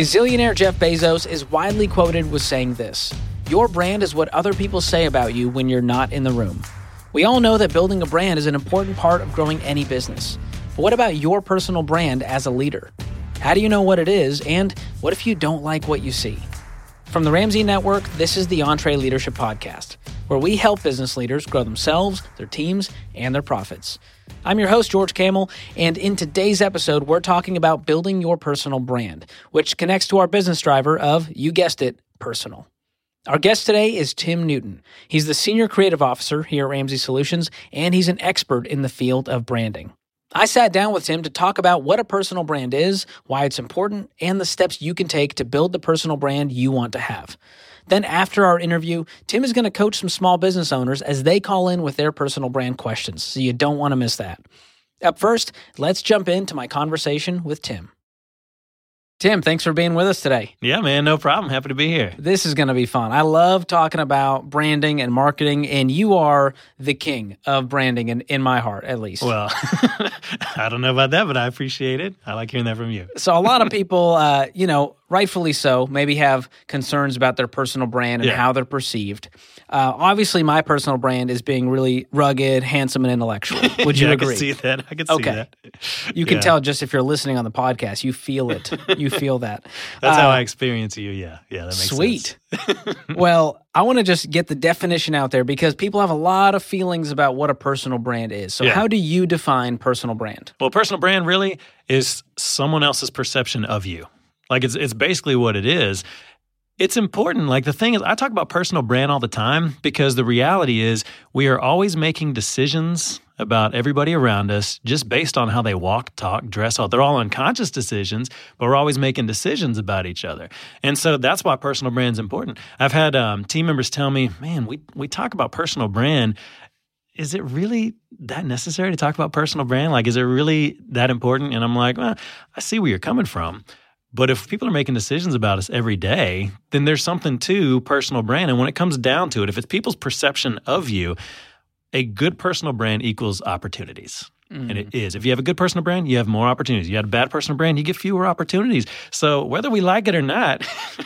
Gazillionaire Jeff Bezos is widely quoted with saying this: "Your brand is what other people say about you when you're not in the room." We all know that building a brand is an important part of growing any business. But what about your personal brand as a leader? How do you know what it is, and what if you don't like what you see? From the Ramsey Network, this is the EntreLeadership Podcast, where we help business leaders grow themselves, their teams, and their profits. I'm your host, George Kamel, and in today's episode, we're talking about building your personal brand, which connects to our business driver of, you guessed it, personal. Our guest today is Tim Newton. He's the Senior Creative Officer here at Ramsey Solutions, and he's an expert in the field of branding. I sat down with Tim to talk about what a personal brand is, why it's important, and the steps you can take to build the personal brand you want to have. Then after our interview, Tim is going to coach some small business owners as they call in with their personal brand questions, so you don't want to miss that. Up first, let's jump into my conversation with Tim. Tim, thanks for being with us today. Yeah, man, no problem. Happy to be here. This is going to be fun. I love talking about branding and marketing, and you are the king of branding in my heart, at least. Well, I don't know about that, but I appreciate it. I like hearing that from you. So a lot of people, rightfully so, maybe have concerns about their personal brand and how they're perceived. Obviously, my personal brand is being really rugged, handsome, and intellectual. Would you agree? I can see that. I can see that. You can tell just if you're listening on the podcast, you feel it. You feel that. That's how I experience you. Yeah, that makes sweet. sense. Well, I want to just get the definition out there because people have a lot of feelings about what a personal brand is. So how do you define personal brand? Well, personal brand really is someone else's perception of you. Like it's basically what it is. It's important. Like the thing is, I talk about personal brand all the time because the reality is we are always making decisions about everybody around us just based on how they walk, talk, dress. They're all unconscious decisions, but we're always making decisions about each other. And so that's why personal brand is important. I've had team members tell me, man, we talk about personal brand. Is it really that necessary to talk about personal brand? Like, is it really that important? And I'm like, well, I see where you're coming from. But if people are making decisions about us every day, then there's something to personal brand. And when it comes down to it, if it's people's perception of you, a good personal brand equals opportunities. And it is. If you have a good personal brand, you have more opportunities. You have a bad personal brand, you get fewer opportunities. So whether we like it or not,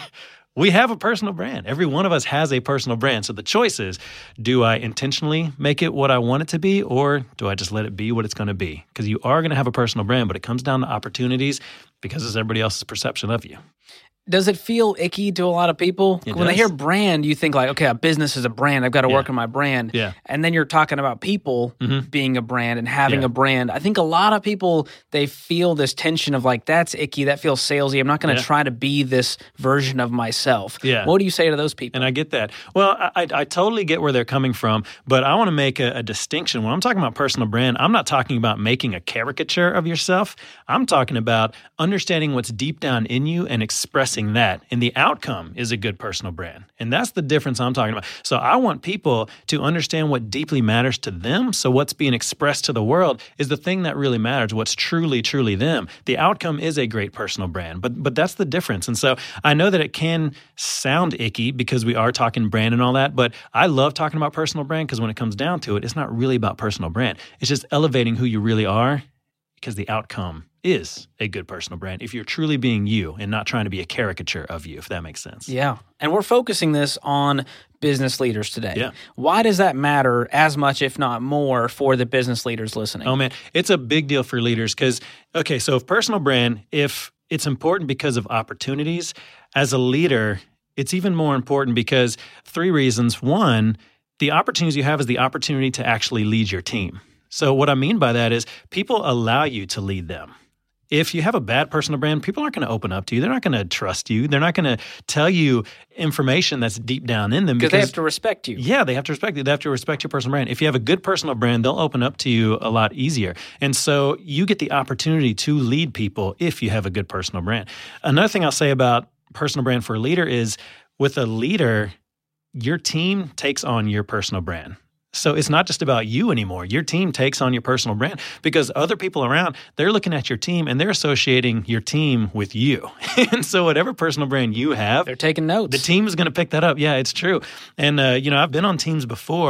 we have a personal brand. Every one of us has a personal brand. So the choice is, do I intentionally make it what I want it to be, or do I just let it be what it's going to be? Because you are going to have a personal brand, but it comes down to opportunities because it's everybody else's perception of you. Does it feel icky to a lot of people? When they hear brand, you think like, okay, a business is a brand. I've got to work on my brand. Yeah. And then you're talking about people being a brand and having a brand. I think a lot of people, they feel this tension of like, that's icky. That feels salesy. I'm not going to try to be this version of myself. Yeah. What do you say to those people? And I get that. Well, I totally get where they're coming from, but I want to make a distinction. When I'm talking about personal brand, I'm not talking about making a caricature of yourself. I'm talking about understanding what's deep down in you and expressing that, and the outcome is a good personal brand. And that's the difference I'm talking about. So I want people to understand what deeply matters to them. So what's being expressed to the world is the thing that really matters, what's truly, truly them. The outcome is a great personal brand, but that's the difference. And so I know that it can sound icky because we are talking brand and all that, but I love talking about personal brand because when it comes down to it, it's not really about personal brand. It's just elevating who you really are because the outcome is a good personal brand if you're truly being you and not trying to be a caricature of you, if that makes sense. Yeah. And we're focusing this on business leaders today. Yeah. Why does that matter as much, if not more, for the business leaders listening? Oh, man, it's a big deal for leaders because, okay, so if personal brand, if it's important because of opportunities, as a leader, it's even more important because 3 reasons. 1, the opportunities you have is the opportunity to actually lead your team. So what I mean by that is people allow you to lead them. If you have a bad personal brand, people aren't going to open up to you. They're not going to trust you. They're not going to tell you information that's deep down in them. Because they have to respect you. Yeah, they have to respect you. They have to respect your personal brand. If you have a good personal brand, they'll open up to you a lot easier. And so you get the opportunity to lead people if you have a good personal brand. Another thing I'll say about personal brand for a leader is with a leader, your team takes on your personal brand. So it's not just about you anymore. Your team takes on your personal brand because other people around, they're looking at your team and they're associating your team with you. And so whatever personal brand you have, they're taking notes. The team is going to pick that up. Yeah, it's true. And, I've been on teams before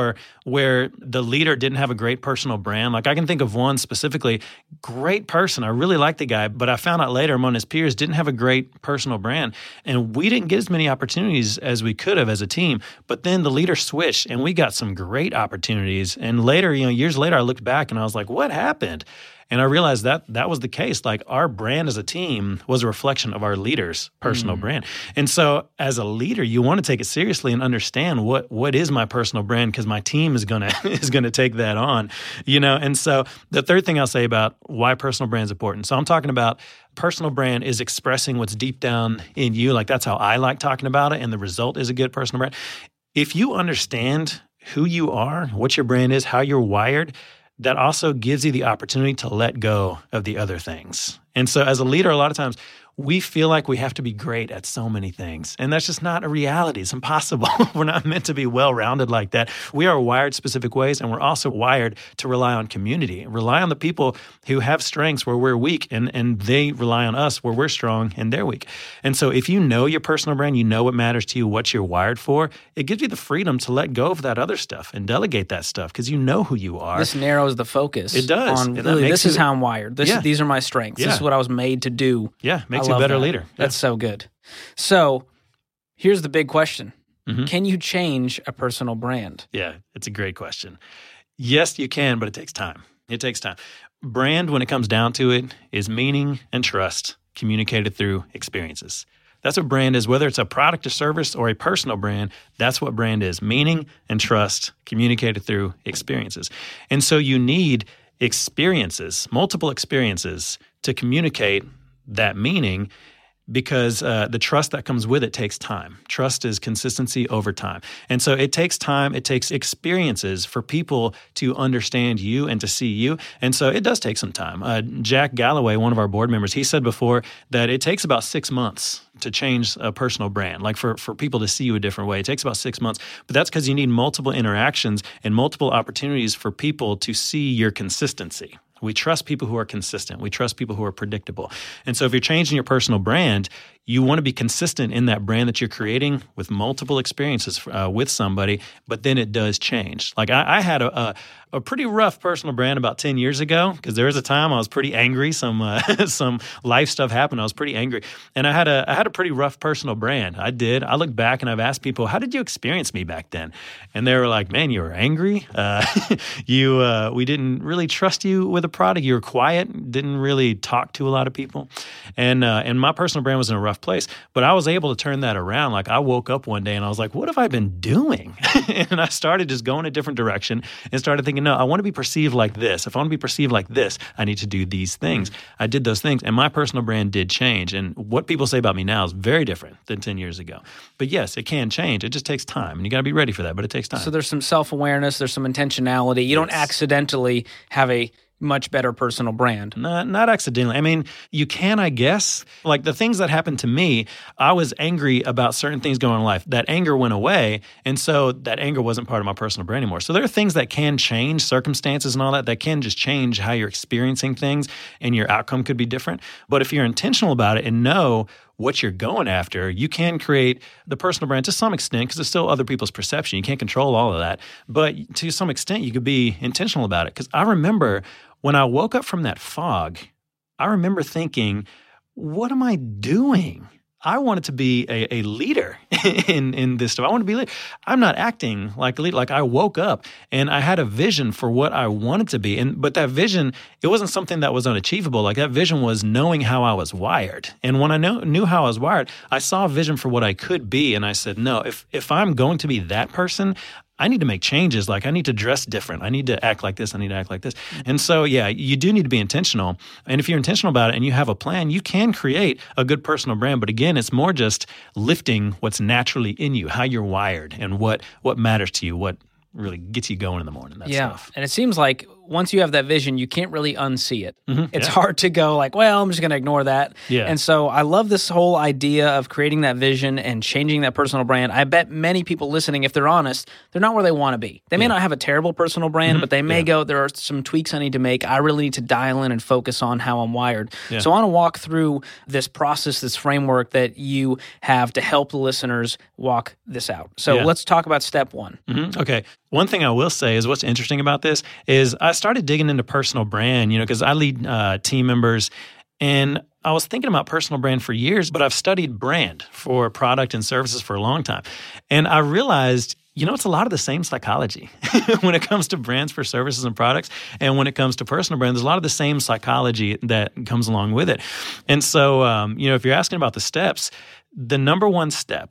where the leader didn't have a great personal brand. Like I can think of one specifically, great person. I really like the guy, but I found out later among his peers didn't have a great personal brand. And we didn't get as many opportunities as we could have as a team. But then the leader switched and we got some great opportunities. And later, years later, I looked back and I was like, what happened? And I realized that was the case. Like our brand as a team was a reflection of our leader's personal brand. And so as a leader, you want to take it seriously and understand what is my personal brand, because my team is gonna take that on. And so the third thing I'll say about why personal brand is important. So I'm talking about personal brand is expressing what's deep down in you. Like that's how I like talking about it. And the result is a good personal brand. If you understand who you are, what your brand is, how you're wired, that also gives you the opportunity to let go of the other things. And so as a leader, a lot of times we feel like we have to be great at so many things. And that's just not a reality. It's impossible. We're not meant to be well-rounded like that. We are wired specific ways, and we're also wired to rely on community, rely on the people who have strengths where we're weak, and they rely on us where we're strong and they're weak. And so if you know your personal brand, you know what matters to you, what you're wired for, it gives you the freedom to let go of that other stuff and delegate that stuff because you know who you are. This narrows the focus. It does. On really, this is how I'm wired. These are my strengths. Yeah. This is what I was made to do. Yeah, makes you a better leader. That's so good. So here's the big question. Can you change a personal brand? Yeah, it's a great question. Yes, you can, but it takes time. It takes time. Brand, when it comes down to it, is meaning and trust communicated through experiences. That's what brand is. Whether it's a product or service or a personal brand, that's what brand is. Meaning and trust communicated through experiences. And so you need experiences, multiple experiences to communicate that meaning, because the trust that comes with it takes time. Trust is consistency over time. And so it takes time, it takes experiences for people to understand you and to see you. And so it does take some time. Jack Galloway, one of our board members, he said before that it takes about 6 months to change a personal brand, like for people to see you a different way. It takes about 6 months, but that's because you need multiple interactions and multiple opportunities for people to see your consistency. We trust people who are consistent. We trust people who are predictable. And so if you're changing your personal brand, you want to be consistent in that brand that you're creating with multiple experiences with somebody, but then it does change. Like I had a pretty rough personal brand about 10 years ago, because there was a time I was pretty angry. Some life stuff happened. I was pretty angry. And I had a pretty rough personal brand. I did. I look back and I've asked people, how did you experience me back then? And they were like, man, you were angry. We didn't really trust you with a product. You were quiet, didn't really talk to a lot of people. And my personal brand was in a rough place, but I was able to turn that around. Like I woke up one day and I was like, what have I been doing? And I started just going a different direction and started thinking, no, I want to be perceived like this. If I want to be perceived like this, I need to do these things. I did those things, and my personal brand did change. And what people say about me now is very different than 10 years ago. But yes, it can change. It just takes time, and you got to be ready for that, but it takes time. So there's some self-awareness, there's some intentionality. You don't accidentally have a much better personal brand. Not accidentally. I mean, you can, I guess. Like the things that happened to me, I was angry about certain things going on in life. That anger went away, and so that anger wasn't part of my personal brand anymore. So there are things that can change, circumstances and all that can just change how you're experiencing things, and your outcome could be different. But if you're intentional about it and know what you're going after, you can create the personal brand to some extent, because it's still other people's perception. You can't control all of that. But to some extent, you could be intentional about it. Because I remember when I woke up from that fog, I remember thinking, what am I doing? I wanted to be a leader in this stuff. I want to be a leader. I'm not acting like a leader. Like I woke up and I had a vision for what I wanted to be. But that vision, it wasn't something that was unachievable. Like that vision was knowing how I was wired. And when I knew how I was wired, I saw a vision for what I could be. And I said, no, if I'm going to be that person, I need to make changes. Like I need to dress different. I need to act like this. I need to act like this. And so, yeah, you do need to be intentional. And if you're intentional about it and you have a plan, you can create a good personal brand. But again, it's more just lifting what's naturally in you, how you're wired, and what matters to you, what really gets you going in the morning, that stuff. And it seems like once you have that vision, you can't really unsee it. It's yeah. hard to go like, well, I'm just going to ignore that. Yeah. And so I love this whole idea of creating that vision and changing that personal brand. I bet many people listening, if they're honest, they're not where they want to be. They may not have a terrible personal brand, but they may go, there are some tweaks I need to make. I really need to dial in and focus on how I'm wired. Yeah. So I want to walk through this process, this framework that you have to help the listeners walk this out. So let's talk about step one. Okay. One thing I will say is what's interesting about this is I started digging into personal brand, because I lead team members, and I was thinking about personal brand for years, but I've studied brand for product and services for a long time. And I realized, it's a lot of the same psychology when it comes to brands for services and products. And when it comes to personal brand, there's a lot of the same psychology that comes along with it. And so, if you're asking about the steps, the number one step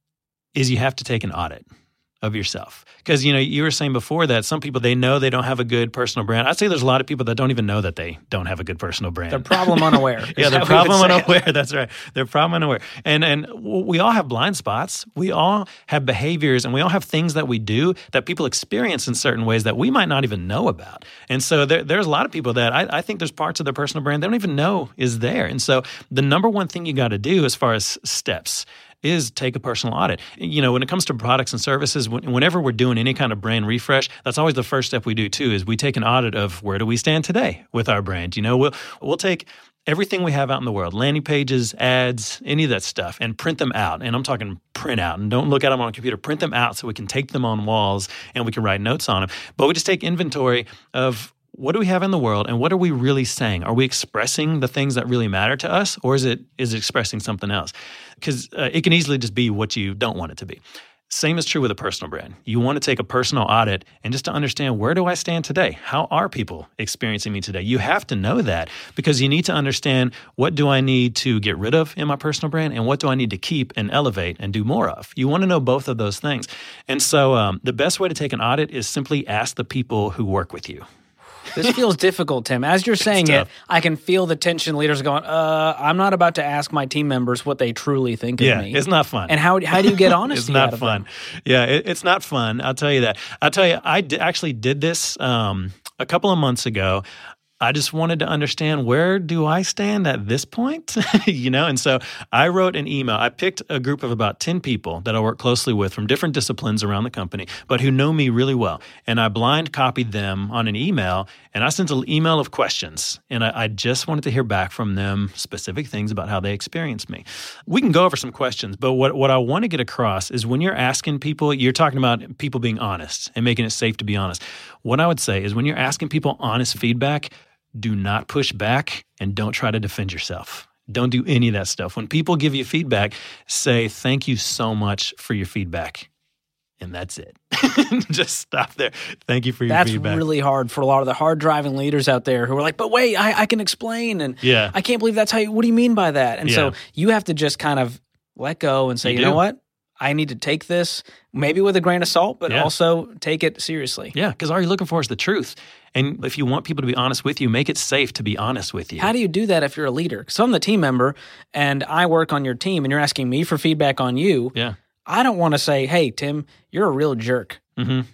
is you have to take an audit of yourself. Because, you were saying before that some people, they know they don't have a good personal brand. I'd say there's a lot of people that don't even know that they don't have a good personal brand. They're problem unaware. Yeah, they're problem unaware. That's right. They're problem unaware. And we all have blind spots. We all have behaviors, and we all have things that we do that people experience in certain ways that we might not even know about. And so there's a lot of people that I think there's parts of their personal brand they don't even know is there. And so the number one thing you got to do as far as steps is take a personal audit. When it comes to products and services, whenever we're doing any kind of brand refresh, that's always the first step we do too, is we take an audit of where do we stand today with our brand. We'll take everything we have out in the world, landing pages, ads, any of that stuff, and print them out. And I'm talking print out, and don't look at them on a computer. Print them out so we can take them on walls and we can write notes on them. But we just take inventory of what do we have in the world, and what are we really saying? Are we expressing the things that really matter to us, or is it expressing something else? Because it can easily just be what you don't want it to be. Same is true with a personal brand. You want to take a personal audit and just to understand, where do I stand today? How are people experiencing me today? You have to know that, because you need to understand, what do I need to get rid of in my personal brand, and what do I need to keep and elevate and do more of? You want to know both of those things. And so the best way to take an audit is simply ask the people who work with you. This feels difficult, Tim. As you're saying it, I can feel the tension. Leaders are going, I'm not about to ask my team members what they truly think of me. Yeah, it's not fun. And how do you get honesty It's not out of fun. them? Yeah, it's not fun. I'll tell you that. I actually did this a couple of months ago. I just wanted to understand, where do I stand at this point? And so I wrote an email. I picked a group of about 10 people that I work closely with from different disciplines around the company, but who know me really well. And I blind copied them on an email, and I sent an email of questions. And I just wanted to hear back from them specific things about how they experienced me. We can go over some questions, but what I want to get across is, when you're asking people, you're talking about people being honest and making it safe to be honest. What I would say is, when you're asking people honest feedback, do not push back and don't try to defend yourself. Don't do any of that stuff. When people give you feedback, say, thank you so much for your feedback. And that's it. Just stop there. Thank you for your feedback. That's really hard for a lot of the hard-driving leaders out there who are like, but wait, I can explain. And I can't believe that's how what do you mean by that? And so you have to just kind of let go and say, you know what? I need to take this maybe with a grain of salt, but also take it seriously. Yeah, because all you're looking for is the truth. And if you want people to be honest with you, make it safe to be honest with you. How do you do that if you're a leader? Because I'm the team member, and I work on your team, and you're asking me for feedback on you. Yeah. I don't want to say, hey, Tim, you're a real jerk. Mm-hmm.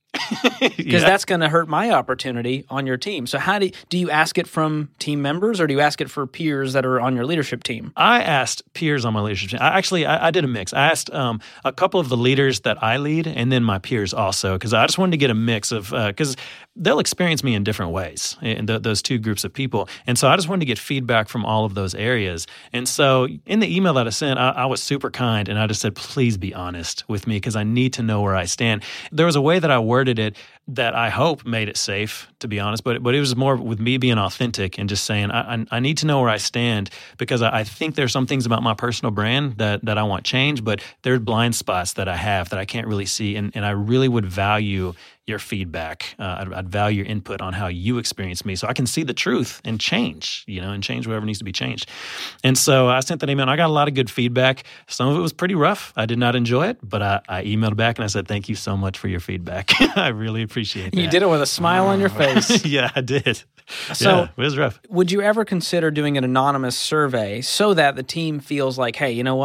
Because that's going to hurt my opportunity on your team. So how do you ask it from team members, or do you ask it for peers that are on your leadership team? I asked peers on my leadership team. I did a mix. I asked a couple of the leaders that I lead, and then my peers also, because I just wanted to get a mix of, because they'll experience me in different ways, in those two groups of people. And so I just wanted to get feedback from all of those areas. And so in the email that I sent, I was super kind, and I just said, please be honest with me, because I need to know where I stand. There was a way that I worded it that I hope made it safe, to be honest, but it was more with me being authentic and just saying, I need to know where I stand, because I think there's some things about my personal brand that I want changed, but there are blind spots that I have that I can't really see, and I really would value your feedback. I'd value your input on how you experience me, so I can see the truth and change, and change whatever needs to be changed. And so I sent that email, and I got a lot of good feedback. Some of it was pretty rough. I did not enjoy it, but I emailed back and I said, thank you so much for your feedback. I really appreciate that. You did it with a smile on your face. Yeah, I did. So it was rough. Would you ever consider doing an anonymous survey so that the team feels like, hey, you know what?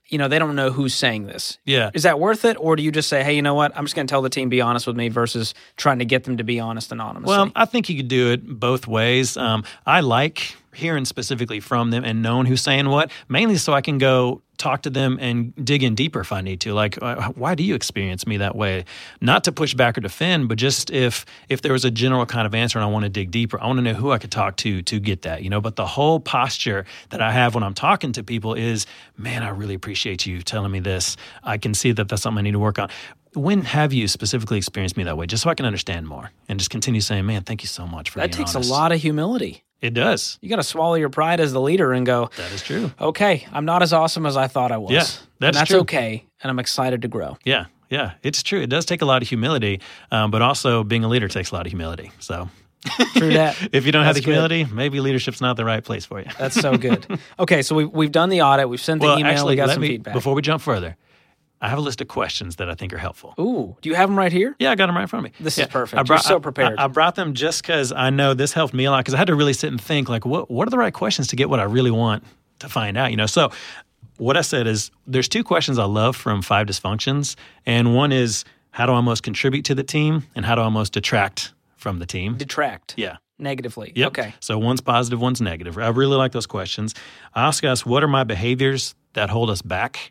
they don't know who's saying this. Yeah. Is that worth it? Or do you just say, hey, you know what? I'm just going to tell the team, be honest with me versus trying to get them to be honest anonymously? Well, I think you could do it both ways. I like hearing specifically from them and knowing who's saying what, mainly so I can go talk to them and dig in deeper if I need to. Like, why do you experience me that way? Not to push back or defend, but just if there was a general kind of answer and I want to dig deeper, I want to know who I could talk to get that, But the whole posture that I have when I'm talking to people is, man, I really appreciate you telling me this. I can see that that's something I need to work on. When have you specifically experienced me that way? Just so I can understand more and just continue saying, man, thank you so much for being honest. That takes a lot of humility. It does. You got to swallow your pride as the leader and go, that is true. Okay, I'm not as awesome as I thought I was. Yeah, that's true. Okay, and I'm excited to grow. Yeah, it's true. It does take a lot of humility, but also being a leader takes a lot of humility. So true that. If you don't have the humility, maybe leadership's not the right place for you. That's so good. Okay, so we've done the audit. We've sent the email. Actually, we got some feedback. Before we jump further, I have a list of questions that I think are helpful. Ooh, do you have them right here? Yeah, I got them right in front of me. This is perfect. You're so prepared. I brought them just because I know this helped me a lot because I had to really sit and think, like, what are the right questions to get what I really want to find out, So what I said is there's 2 questions I love from 5 Dysfunctions, and one is how do I most contribute to the team, and how do I most detract from the team? Detract. Yeah. Negatively. Yep. Okay. So one's positive, one's negative. I really like those questions. I also asked, what are my behaviors that hold us back?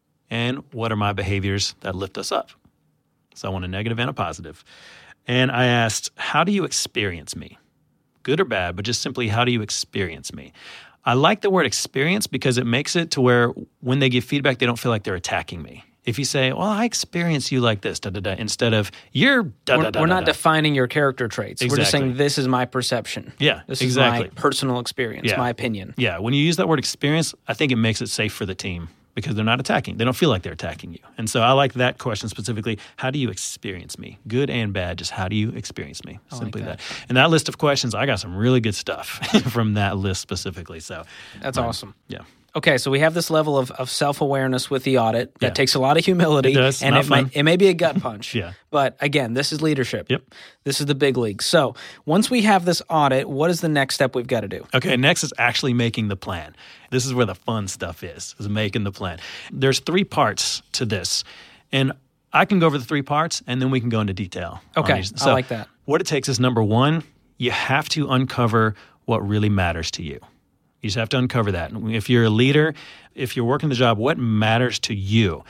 And what are my behaviors that lift us up? So I want a negative and a positive. And I asked, how do you experience me? Good or bad, but just simply, how do you experience me? I like the word experience because it makes it to where when they give feedback, they don't feel like they're attacking me. If you say, well, I experience you like this, instead of you're We're not defining your character traits. Exactly. We're just saying this is my perception. Yeah, this exactly. is my personal experience, my opinion. Yeah, when you use that word experience, I think it makes it safe for the team because they're not attacking. They don't feel like they're attacking you. And so I like that question specifically. How do you experience me? Good and bad, just how do you experience me? Simply that. And that list of questions, I got some really good stuff from that list specifically. So that's awesome. Yeah. Okay, so we have this level of self-awareness with the audit that takes a lot of humility. It does. And it may be a gut punch. Yeah. But again, this is leadership. Yep. This is the big league. So once we have this audit, what is the next step we've got to do? Okay, next is actually making the plan. This is where the fun stuff is making the plan. There's 3 parts to this. And I can go over the 3 parts, and then we can go into detail. Okay, I like that. What it takes is, number 1, you have to uncover what really matters to you. You just have to uncover that. If you're a leader, if you're working the job, what matters to you?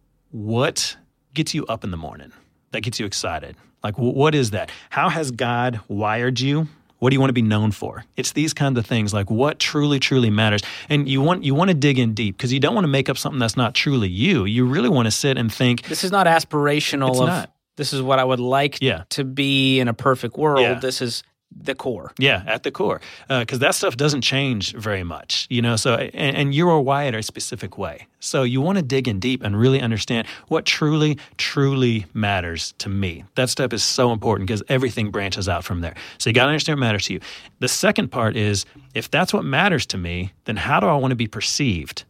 What gets you up in the morning? That gets you excited? Like, what is that? How has God wired you? What do you want to be known for? It's these kinds of things, like what truly, truly matters. And you want to dig in deep because you don't want to make up something that's not truly you. You really want to sit and think. This is not aspirational. It's not. This is what I would like to be in a perfect world. Yeah. This is the core. Yeah, at the core. Because that stuff doesn't change very much, So, and you are wired a specific way. So you want to dig in deep and really understand what truly, truly matters to me. That step is so important because everything branches out from there. So you got to understand what matters to you. The second part is, if that's what matters to me, then how do I want to be perceived?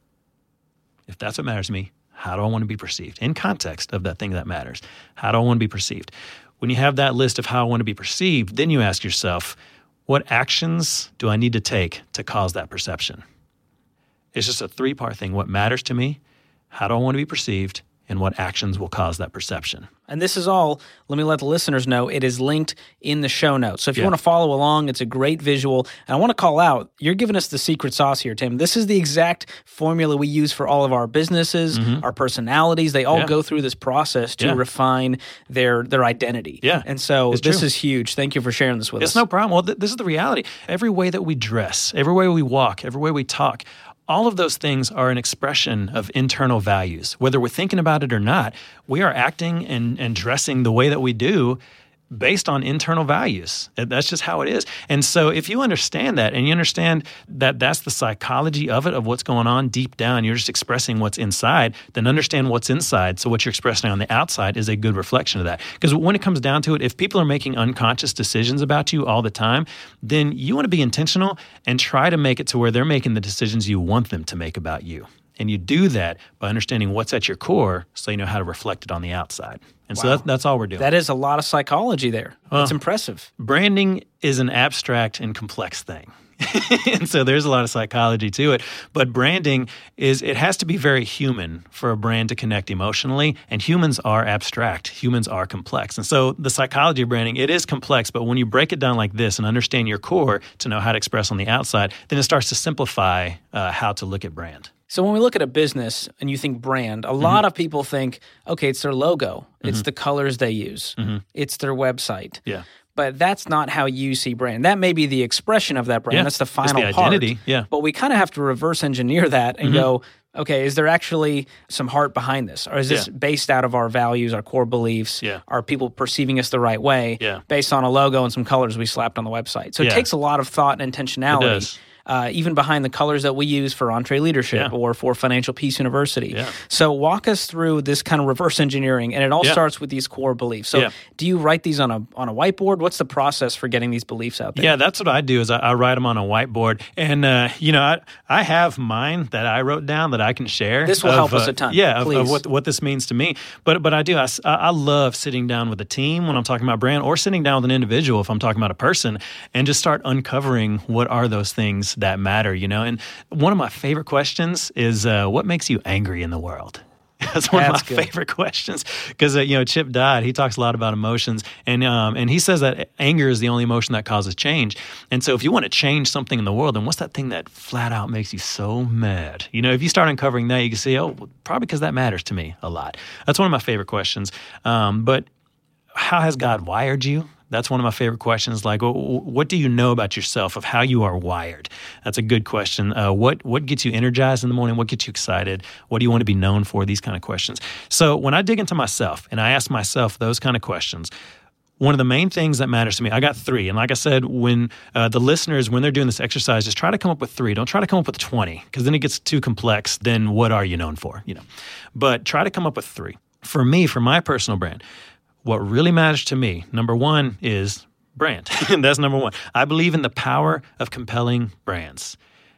If that's what matters to me, how do I want to be perceived? In context of that thing that matters. How do I want to be perceived? When you have that list of how I want to be perceived, then you ask yourself, what actions do I need to take to cause that perception? It's just a 3-part thing. What matters to me, how do I want to be perceived, and what actions will cause that perception. And this is all, let me let the listeners know, it is linked in the show notes. So if you want to follow along, it's a great visual. And I want to call out, you're giving us the secret sauce here, Tim. This is the exact formula we use for all of our businesses, our personalities. They all go through this process to refine their identity. Yeah. And so this is huge. Thank you for sharing this with us. It's no problem. Well, this is the reality. Every way that we dress, every way we walk, every way we talk, all of those things are an expression of internal values. Whether we're thinking about it or not, we are acting and dressing the way that we do based on internal values. That's just how it is. And so if you understand that and you understand that that's the psychology of it, of what's going on deep down, you're just expressing what's inside, then understand what's inside. So what you're expressing on the outside is a good reflection of that. Because when it comes down to it, if people are making unconscious decisions about you all the time, then you want to be intentional and try to make it to where they're making the decisions you want them to make about you. And you do that by understanding what's at your core so you know how to reflect it on the outside. And so that's all we're doing. That is a lot of psychology there. That's impressive. Branding is an abstract and complex thing. And so there's a lot of psychology to it. But branding it has to be very human for a brand to connect emotionally. And humans are abstract. Humans are complex. And so the psychology of branding, it is complex. But when you break it down like this and understand your core to know how to express on the outside, then it starts to simplify how to look at brand. So when we look at a business and you think brand, a lot of people think, okay, it's their logo. It's the colors they use. It's their website. Yeah. But that's not how you see brand. That may be the expression of that brand. Yeah. That's the final it's the identity. part. Yeah. But we kind of have to reverse engineer that and go, okay, is there actually some heart behind this? Or is this based out of our values, our core beliefs? Yeah. Are people perceiving us the right way based on a logo and some colors we slapped on the website? So it takes a lot of thought and intentionality. It does. Even behind the colors that we use for Entree Leadership or for Financial Peace University. Yeah. So walk us through this kind of reverse engineering, and it all starts with these core beliefs. So do you write these on a whiteboard? What's the process for getting these beliefs out there? Yeah, that's what I do is I write them on a whiteboard. And, I have mine that I wrote down that I can share. This will help us a ton. Yeah, of what this means to me. But I do. I love sitting down with a team when I'm talking about brand, or sitting down with an individual if I'm talking about a person, and just start uncovering what are those things that matter, And one of my favorite questions is, what makes you angry in the world? That's one of my favorite questions because, Chip Dodd, he talks a lot about emotions, and he says that anger is the only emotion that causes change. And so if you want to change something in the world, then what's that thing that flat out makes you so mad? If you start uncovering that, you can see, probably because that matters to me a lot. That's one of my favorite questions. But how has God wired you? That's one of my favorite questions. Like, what do you know about yourself, of how you are wired? That's a good question. What gets you energized in the morning? What gets you excited? What do you want to be known for? These kind of questions. So when I dig into myself and I ask myself those kind of questions, one of the main things that matters to me, I got 3. And like I said, when the listeners, when they're doing this exercise, just try to come up with 3. Don't try to come up with 20, because then it gets too complex. Then what are you known for? But try to come up with 3. For me, for my personal brand, what really matters to me, number 1, is brand. That's number 1. I believe in the power of compelling brands.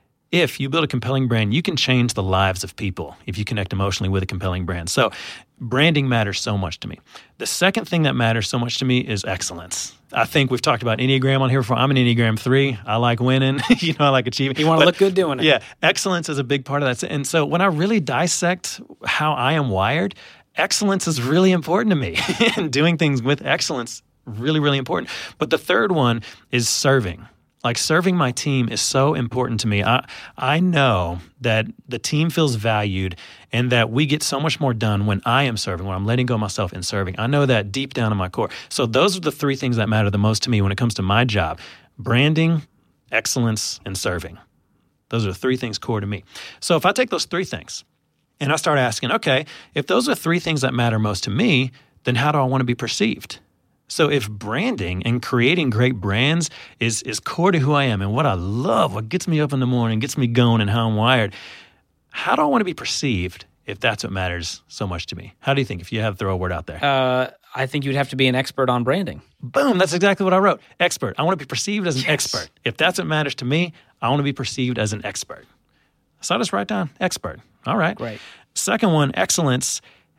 If you build a compelling brand, you can change the lives of people if you connect emotionally with a compelling brand. So branding matters so much to me. The second thing that matters so much to me is excellence. I think we've talked about Enneagram on here before. I'm an Enneagram 3. I like winning. I like achieving. You want to look good doing it. Yeah, excellence is a big part of that. And so when I really dissect how I am wired, excellence is really important to me. And doing things with excellence, really, really important. But the third one is serving. Like, serving my team is so important to me. I know that the team feels valued and that we get so much more done when I am serving, when I'm letting go of myself and serving. I know that deep down in my core. So those are the 3 things that matter the most to me when it comes to my job: branding, excellence, and serving. Those are the 3 things core to me. So if I take those 3 things and I start asking, okay, if those are 3 things that matter most to me, then how do I want to be perceived? So if branding and creating great brands is core to who I am and what I love, what gets me up in the morning, gets me going, and how I'm wired, how do I want to be perceived if that's what matters so much to me? How do you think, if you have to throw a word out there? I think you'd have to be an expert on branding. Boom, that's exactly what I wrote. Expert. I want to be perceived as an expert. If that's what matters to me, I want to be perceived as an expert. So I just write down expert. All right. Great. Second one, excellence.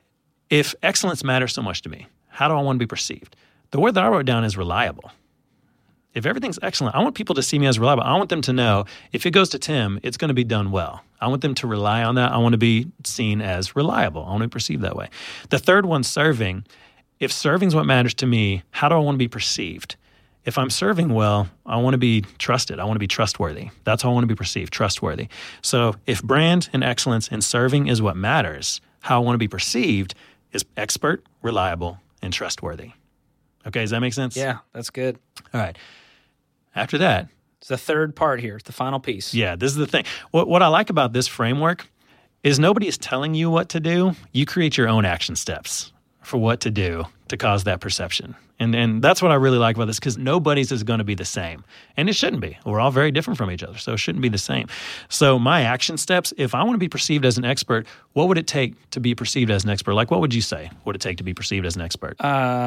If excellence matters so much to me, how do I want to be perceived? The word that I wrote down is reliable. If everything's excellent, I want people to see me as reliable. I want them to know if it goes to Tim, it's going to be done well. I want them to rely on that. I want to be seen as reliable. I want to be perceived that way. The third one, serving. If serving is what matters to me, how do I want to be perceived? If I'm serving well, I want to be trusted. I want to be trustworthy. That's how I want to be perceived, trustworthy. So if brand and excellence and serving is what matters, how I want to be perceived is expert, reliable, and trustworthy. Okay, does that make sense? Yeah, that's good. All right. After that, it's the third part here. It's the final piece. Yeah, this is the thing. What I like about this framework is nobody is telling you what to do. You create your own action steps for what to do to cause that perception. And that's what I really like about this, because nobody's is going to be the same. And it shouldn't be. We're all very different from each other, so it shouldn't be the same. So my action steps, if I want to be perceived as an expert, what would it take to be perceived as an expert? Like, what would you say would it take to be perceived as an expert?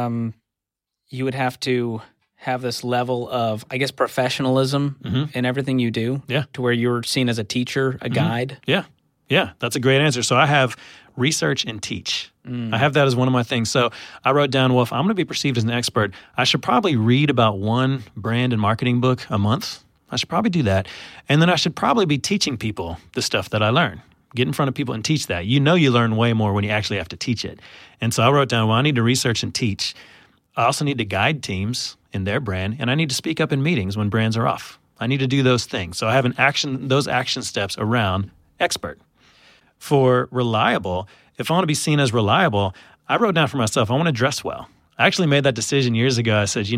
You would have to have this level of, I guess, professionalism in everything you do. Yeah. To where you're seen as a teacher, a guide. Yeah. Yeah, that's a great answer. So I have research and teach. I have that as one of my things. So I wrote down, well, if I'm going to be perceived as an expert, I should probably read about one brand and marketing book a month. I should probably do that. And then I should probably be teaching people the stuff that I learn. Get in front of people and teach that. You learn way more when you actually have to teach it. And so I wrote down, well, I need to research and teach. I also need to guide teams in their brand, and I need to speak up in meetings when brands are off. I need to do those things. So I have those action steps around expert. For reliable, if I want to be seen as reliable, I wrote down for myself, I want to dress well. I actually made that decision years ago. I said,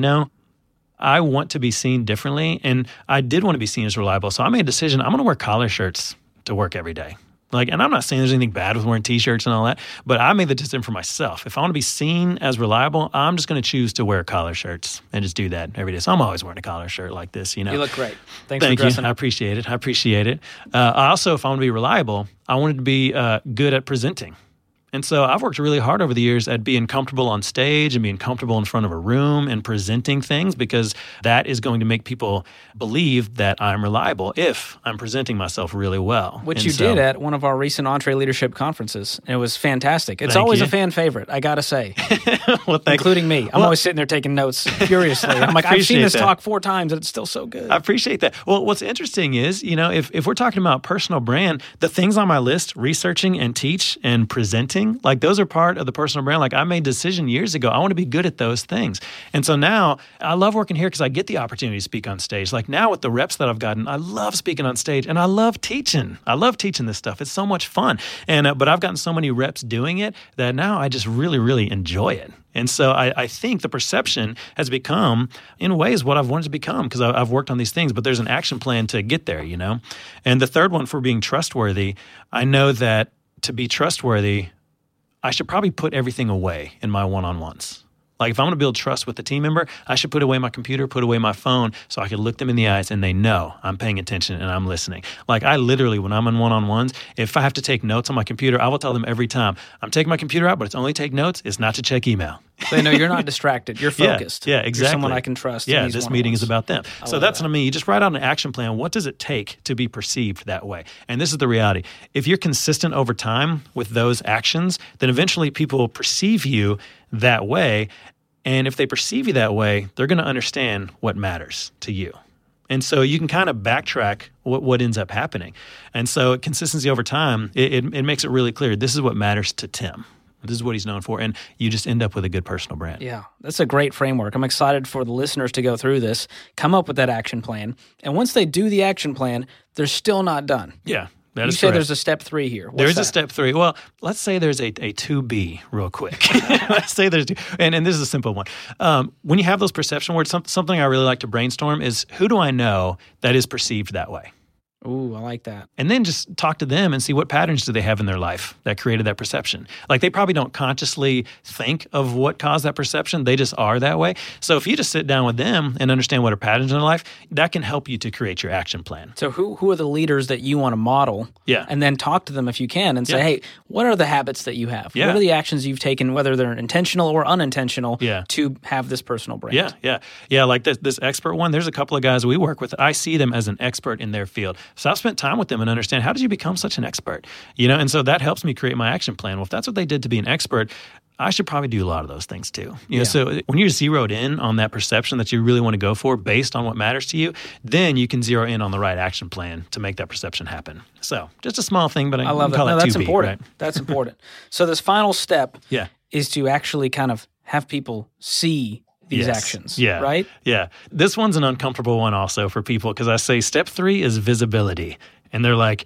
I want to be seen differently, and I did want to be seen as reliable. So I made a decision, I'm going to wear collar shirts to work every day. And I'm not saying there's anything bad with wearing T-shirts and all that, but I made the decision for myself. If I want to be seen as reliable, I'm just going to choose to wear collar shirts and just do that every day. So I'm always wearing a collar shirt like this, You look great. Thank for dressing you. I appreciate it. I also, if I want to be reliable, I wanted to be good at presenting. And so I've worked really hard over the years at being comfortable on stage and being comfortable in front of a room and presenting things, because that is going to make people believe that I'm reliable if I'm presenting myself really well. Which you did at one of our recent EntreLeadership conferences. It was fantastic. It's always a fan favorite, I got to say. Well, including me. I'm always sitting there taking notes furiously. I'm like, I've seen this talk 4 times and it's still so good. I appreciate that. Well, what's interesting is, if we're talking about personal brand, the things on my list, researching and teach and presenting, those are part of the personal brand. I made a decision years ago, I want to be good at those things. And so now I love working here because I get the opportunity to speak on stage. Now with the reps that I've gotten, I love speaking on stage and I love teaching. I love teaching this stuff. It's so much fun. And but I've gotten so many reps doing it that now I just really, really enjoy it. And so I think the perception has become, in ways, what I've wanted to become, because I've worked on these things, but there's an action plan to get there, And the third one, for being trustworthy, I know that to be trustworthy, I should probably put everything away in my one-on-ones. If I want to build trust with a team member, I should put away my computer, put away my phone, so I can look them in the eyes and they know I'm paying attention and I'm listening. I literally, when I'm in one-on-ones, if I have to take notes on my computer, I will tell them every time, I'm taking my computer out, but it's only take notes. It's not to check email. They know you're not distracted. You're focused. Yeah, exactly. You're someone I can trust. Yeah, this meeting is about them. So that's what I mean. You just write out an action plan. What does it take to be perceived that way? And this is the reality. If you're consistent over time with those actions, then eventually people will perceive you that way. And if they perceive you that way, they're going to understand what matters to you. And so you can kind of backtrack what ends up happening. And so consistency over time, it makes it really clear. This is what matters to Tim. This is what he's known for, and you just end up with a good personal brand. Yeah, that's a great framework. I'm excited for the listeners to go through this, come up with that action plan, and once they do the action plan, they're still not done. Yeah, that you is say correct. There's a step 3 here. There's a step 3. Well, let's say there's a 2B real quick. Let's say there's 2, and this is a simple one. When you have those perception words, something I really like to brainstorm is, who do I know that is perceived that way? Ooh, I like that. And then just talk to them and see what patterns do they have in their life that created that perception. They probably don't consciously think of what caused that perception. They just are that way. So if you just sit down with them and understand what are patterns in their life, that can help you to create your action plan. So who are the leaders that you want to model? Yeah. And then talk to them if you can and say, hey, what are the habits that you have? Yeah. What are the actions you've taken, whether they're intentional or unintentional, to have this personal brand? Yeah, like this expert one, there's a couple of guys we work with. I see them as an expert in their field. So I've spent time with them and understand, how did you become such an expert? And so that helps me create my action plan. Well, if that's what they did to be an expert, I should probably do a lot of those things too. So when you're zeroed in on that perception that you really want to go for based on what matters to you, then you can zero in on the right action plan to make that perception happen. So just a small thing, but I love call it. That's 2B, important. Right? That's important. So this final step Yeah. is to actually kind of have people see these actions, right? Yeah. This one's an uncomfortable one also for people, because I say step 3 is visibility. And they're like,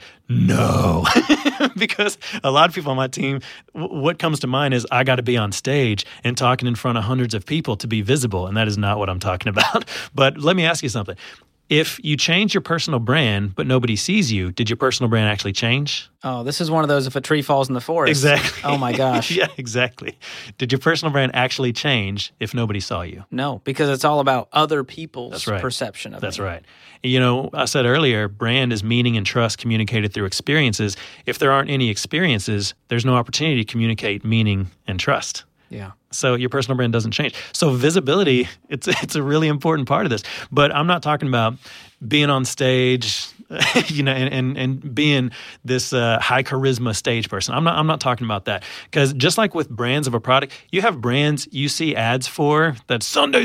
no, because a lot of people on my team, what comes to mind is I got to be on stage and talking in front of hundreds of people to be visible. And that is not what I'm talking about. But let me ask you something. If you change your personal brand, but nobody sees you, did your personal brand actually change? Oh, this is one of those, if a tree falls in the forest. Exactly. Oh my gosh. Yeah, exactly. Did your personal brand actually change if nobody saw you? No, because it's all about other people's perception of That's me. right. I said earlier, brand is meaning and trust communicated through experiences. If there aren't any experiences, there's no opportunity to communicate meaning and trust. Yeah. So your personal brand doesn't change. So visibility, it's a really important part of this. But I'm not talking about being on stage, and being this high charisma stage person. I'm not talking about that, because just like with brands of a product, you have brands you see ads for that's Sunday,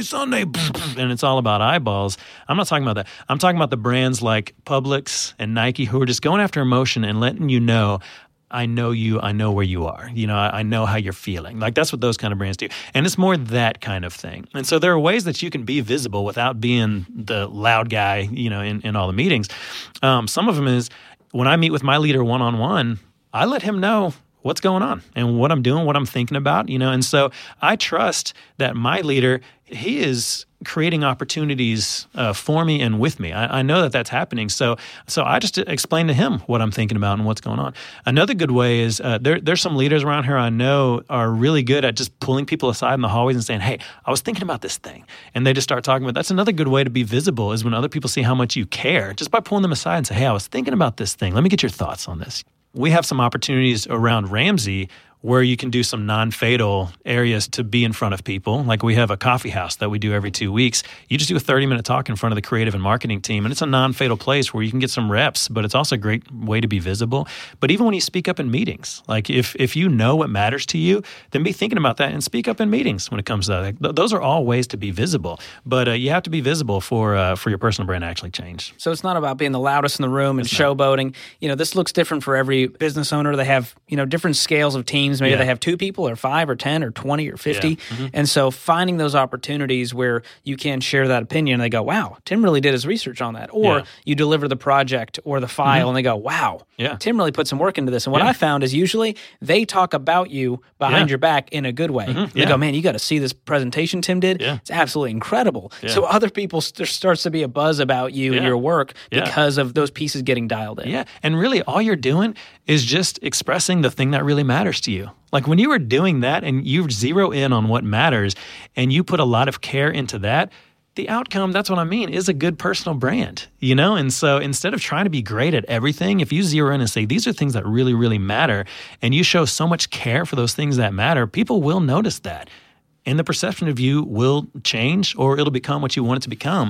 and it's all about eyeballs. I'm not talking about that. I'm talking about the brands like Publix and Nike who are just going after emotion and letting you know, I know you, I know where you are. I know how you're feeling. Like, that's what those kind of brands do. And it's more that kind of thing. And so there are ways that you can be visible without being the loud guy, in all the meetings. Some of them is when I meet with my leader one-on-one, I let him know what's going on and what I'm doing, what I'm thinking about, and so I trust that my leader, he is creating opportunities for me and with me. I know that that's happening. So I just explain to him what I'm thinking about and what's going on. Another good way is there's some leaders around here I know are really good at just pulling people aside in the hallways and saying, hey, I was thinking about this thing. And they just start talking about, that's another good way to be visible, is when other people see how much you care, just by pulling them aside and say, hey, I was thinking about this thing. Let me get your thoughts on this. We have some opportunities around Ramsey where you can do some non-fatal areas to be in front of people. Like, we have a coffee house that we do every 2 weeks. You just do a 30-minute talk in front of the creative and marketing team, and it's a non-fatal place where you can get some reps, but it's also a great way to be visible. But even when you speak up in meetings, like if you know what matters to you, then be thinking about that and speak up in meetings when it comes to that. Those are all ways to be visible, but you have to be visible for your personal brand to actually change. So it's not about being the loudest in the room and showboating. This looks different for every business owner. They have, different scales of teams. Maybe they have 2 people or 5 or 10 or 20 or 50. Yeah. Mm-hmm. And so finding those opportunities where you can share that opinion, they go, wow, Tim really did his research on that. Or you deliver the project or the file and they go, wow, Tim really put some work into this. And what I found is usually they talk about you behind your back in a good way. Mm-hmm. They go, man, you got to see this presentation Tim did. Yeah. It's absolutely incredible. Yeah. So other people, there starts to be a buzz about you and your work because of those pieces getting dialed in. Yeah. And really all you're doing is just expressing the thing that really matters to you. Like, when you are doing that and you zero in on what matters and you put a lot of care into that, the outcome, that's what I mean, is a good personal brand, And so instead of trying to be great at everything, if you zero in and say, these are things that really, really matter, and you show so much care for those things that matter, people will notice that. And the perception of you will change, or it'll become what you want it to become.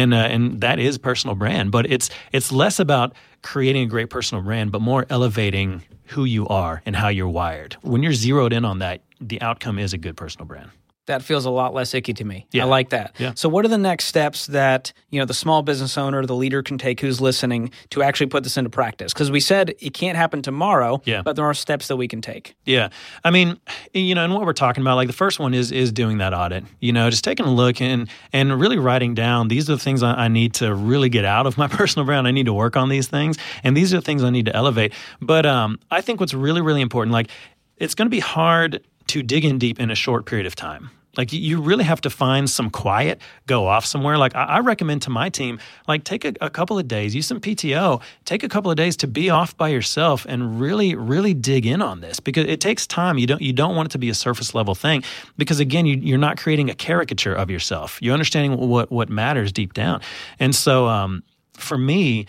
And that is personal brand. But it's less about creating a great personal brand, but more elevating who you are and how you're wired. When you're zeroed in on that, the outcome is a good personal brand. That feels a lot less icky to me. Yeah. I like that. Yeah. So what are the next steps that, the small business owner, the leader can take who's listening to actually put this into practice? Because we said it can't happen tomorrow, but there are steps that we can take. Yeah. I mean, and what we're talking about, like the first one is doing that audit, just taking a look and really writing down, these are the things I need to really get out of my personal brand. I need to work on these things. And these are the things I need to elevate. But I think what's really, really important, like, it's going to be hard to dig in deep in a short period of time. Like, you really have to find some quiet, go off somewhere. Like, I recommend to my team, like, take a couple of days, use some PTO, take a couple of days to be off by yourself and really, really dig in on this, because it takes time. You don't want it to be a surface level thing, because again, you're not creating a caricature of yourself. You're understanding what matters deep down. And so for me,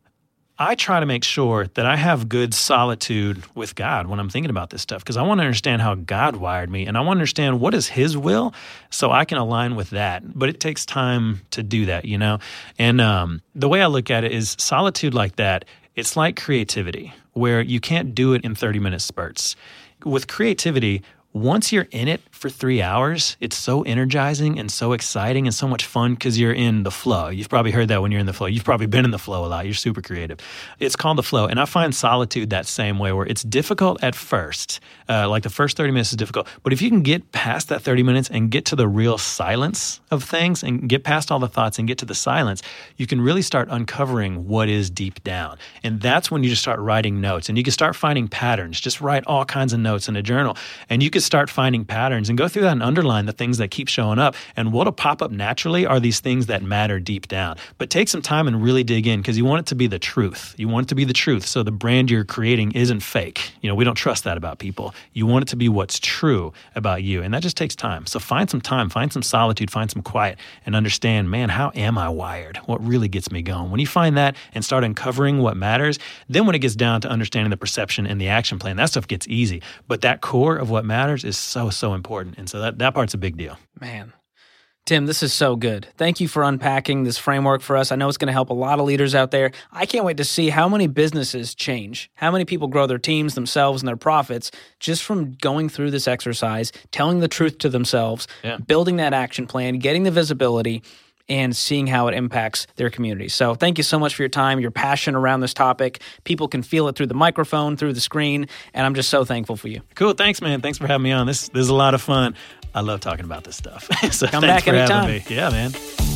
I try to make sure that I have good solitude with God when I'm thinking about this stuff, because I want to understand how God wired me, and I want to understand what is His will so I can align with that. But it takes time to do that, And the way I look at it is solitude like that, it's like creativity, where you can't do it in 30-minute spurts. With creativity, once you're in it for 3 hours, it's so energizing and so exciting and so much fun because you're in the flow. You've probably heard that when you're in the flow. You've probably been in the flow a lot. You're super creative. It's called the flow. And I find solitude that same way, where it's difficult at first. Like the first 30 minutes is difficult. But if you can get past that 30 minutes and get to the real silence of things and get past all the thoughts and get to the silence, you can really start uncovering what is deep down. And that's when you just start writing notes. And you can start finding patterns. Just write all kinds of notes in a journal. And you can start finding patterns and go through that and underline the things that keep showing up. And what'll pop up naturally are these things that matter deep down. But take some time and really dig in, because you want it to be the truth. You want it to be the truth. So the brand you're creating isn't fake. We don't trust that about people. You want it to be what's true about you. And that just takes time. So find some time, find some solitude, find some quiet, and understand, man, how am I wired? What really gets me going? When you find that and start uncovering what matters, then when it gets down to understanding the perception and the action plan, that stuff gets easy. But that core of what matters is so, so important. And so that part's a big deal. Man, Tim, this is so good. Thank you for unpacking this framework for us. I know it's going to help a lot of leaders out there. I can't wait to see how many businesses change, how many people grow their teams, themselves, and their profits just from going through this exercise, telling the truth to themselves, building that action plan, getting the visibility, and seeing how it impacts their community. So thank you so much for your time, your passion around this topic. People can feel it through the microphone, through the screen, and I'm just so thankful for you. Cool. Thanks, man. Thanks for having me on. This is a lot of fun. I love talking about this stuff. So Come thanks back for anytime. having me. Yeah, man.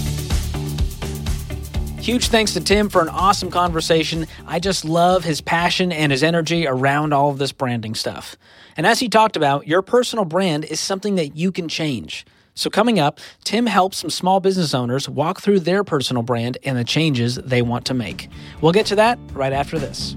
Huge thanks to Tim for an awesome conversation. I just love his passion and his energy around all of this branding stuff. And as he talked about, your personal brand is something that you can change. So coming up, Tim helps some small business owners walk through their personal brand and the changes they want to make. We'll get to that right after this.